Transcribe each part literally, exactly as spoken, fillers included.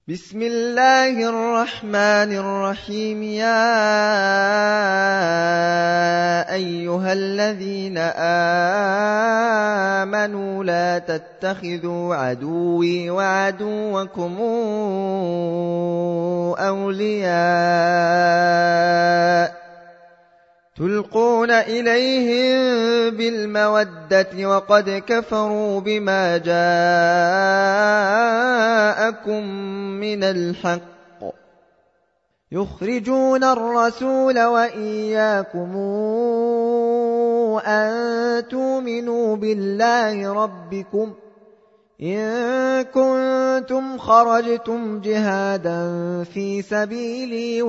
بسم الله الرحمن الرحيم. يا أيها الذين آمنوا لا تتخذوا عدوي وعدوكم أولياء تلقون إليهم بالمودة وقد كفروا بما جاءكم من الحق يخرجون الرسول وإياكم أن تؤمنوا بالله ربكم إن كنتم خرجتم جهادا في سبيلي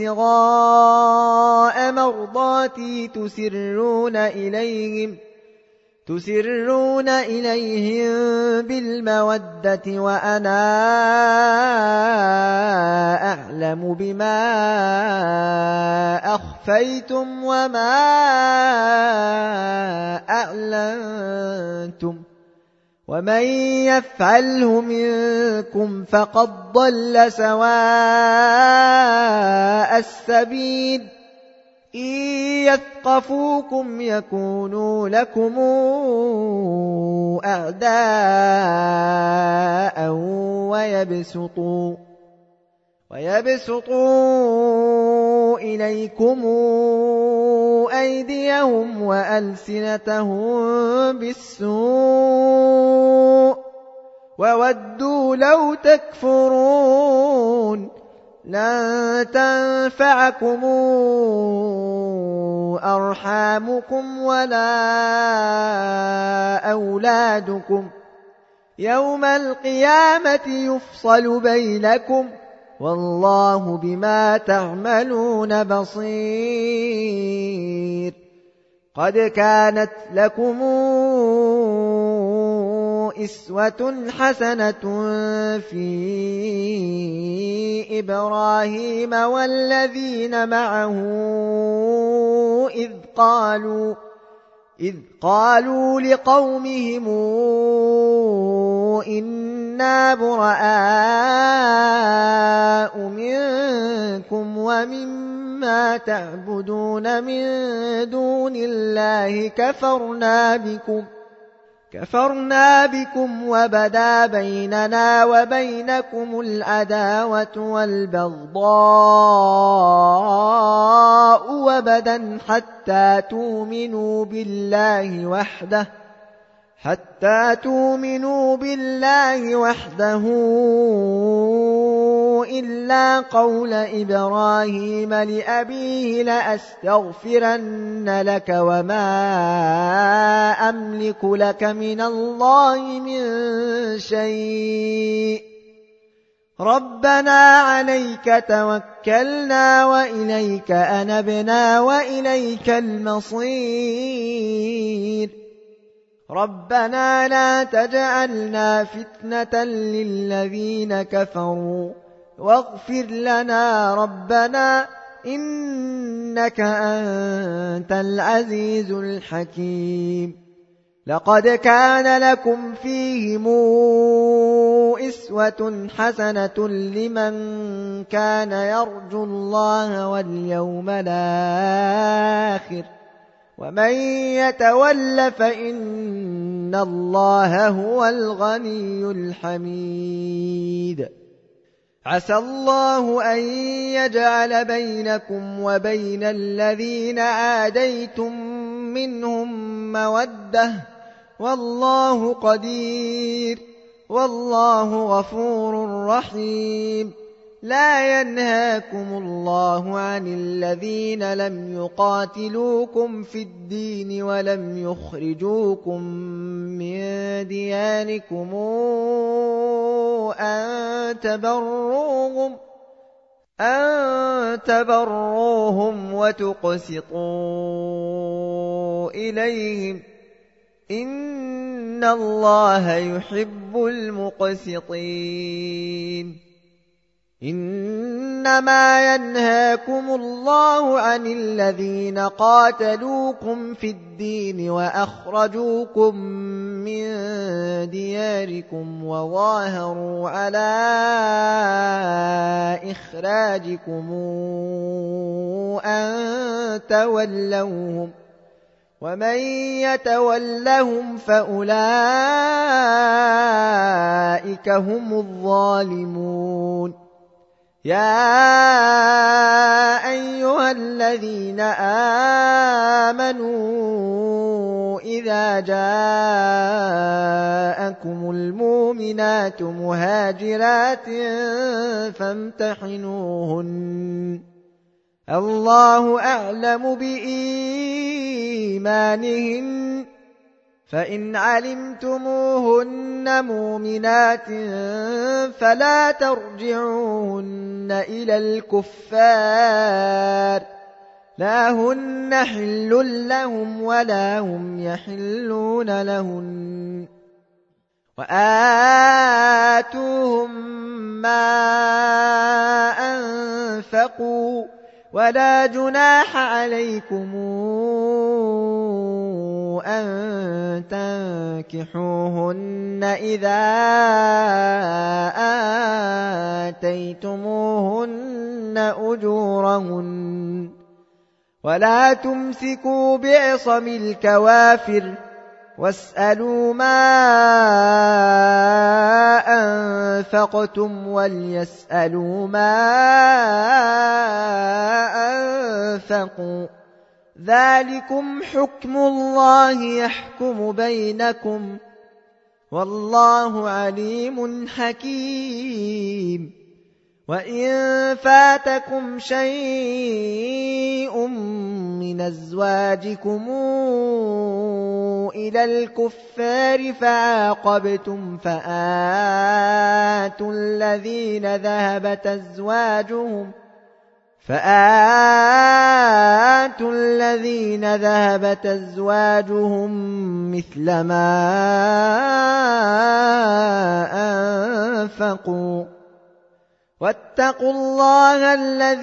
وابتغاء مرضاتي تسرون إليهم تسرون إليهم بالمودة وأنا أعلم بما أخفيتم وما أعلنتم ومن يفعله منكم فقد ضل سواء السبيل إن يثقفوكم يكونوا لكم أعداء ويبسطوا ويبسطوا إليكم أيديهم وألسنتهم بالسوء وودوا لو تكفرون لن تنفعكم أرحامكم ولا أولادكم يوم القيامة يفصل بينكم والله بما تعملون بصير. قد كانت لكم إسوة حسنة في إبراهيم والذين معه إذ قالوا إذ قالوا لقومهم إنا براء منكم ومما تعبدون من دون الله كفرنا بكم كفرنا بكم وبدا بيننا وبينكم العداوة والبغضاء وبدا حتى تؤمنوا بالله وحده حتى تؤمنوا بالله وحده إلا قول إبراهيم لأبيه لأستغفرن لك وما أملك لك من الله من شيء ربنا عليك توكلنا وإليك أنبنا وإليك المصير ربنا لا تجعلنا فتنة للذين كفروا واغفر لنا ربنا إنك أنت العزيز الحكيم. لقد كان لكم فيهم إسوة حسنة لمن كان يرجو الله واليوم الآخر ومن يتول فإن الله هو الغني الحميد. عسى الله أن يجعل بينكم وبين الذين عاديتم منهم مودة والله قدير والله غفور رحيم. لا ينهاكم الله عن الذين لم يقاتلوكم في الدين ولم يخرجوكم من دياركم أن تبروهم أن تبروهم وتقسطوا إليهم إن الله يحب المقسطين. إن إنما ينهاكم الله عن الذين قاتلوكم في الدين وأخرجوكم من دياركم وظاهروا على إخراجكم أن تولوهم ومن يتولهم فأولئك هم الظالمون يا أيها الذين آمنوا إذا جاءكم المؤمنات مهاجرات فامتحنوهن الله أعلم بإيمانهن فإن علمتموهن مؤمنات فلا ترجعوهن إلى الكفار لا هن حل لهم ولا هم يحلون لهن وآتوهم ما أنفقوا ولا جناح عليكم أن تنكحوهن إذا آتيتموهن أجورهن ولا تمسكوا بعصم الكوافر واسألوا ما أنفقتم وليسألوا ما أنفقوا ذلكم حكم الله يحكم بينكم والله عليم حكيم وإن فاتكم شيء من أزواجكم إلى الكفار فعاقبتم فآتوا الذين ذهبت أزواجهم فآتوا الذين ذهبت أزواجهم مثل ما أنفقوا واتقوا الله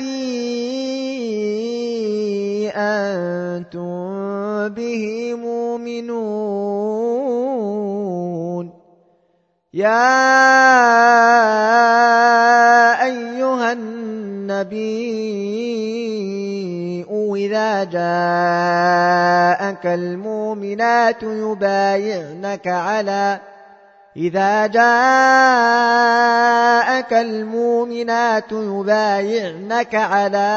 الذي أنتم به مؤمنون يا أيها النبي إذا جاءك المؤمنات يبايعنك على إذا جاءك المؤمنات يبايعنك على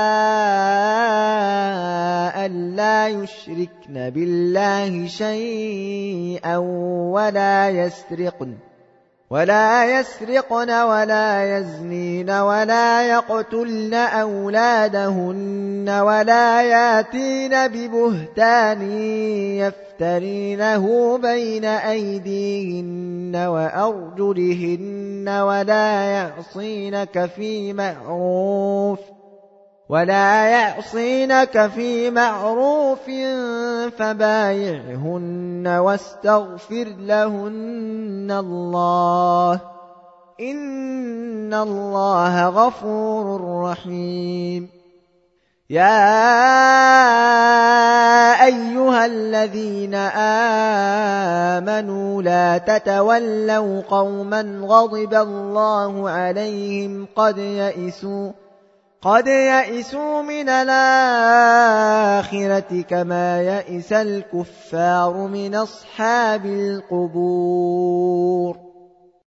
أن لا يشركن بالله شيئا ولا يسرقن ولا يسرقن ولا يزنين ولا يقتلن أولادهن ولا ياتين ببهتان يفترينه بين أيديهن وأرجلهن ولا يعصينك في معروف ولا يعصينك في معروف فبايعهن واستغفر لهن الله إن الله غفور رحيم يا أيها الذين آمنوا لا تتولوا قوما غضب الله عليهم قد يئسوا قد يئسوا من الآخرة كما يئس الكفار من أصحاب القبور